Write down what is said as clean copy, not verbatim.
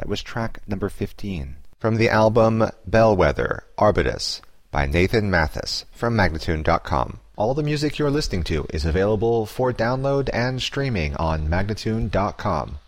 was track number 15. From the album Bellwether, Arbutus, by Nathan Mathis, from Magnatune.com. All the music you're listening to is available for download and streaming on Magnatune.com.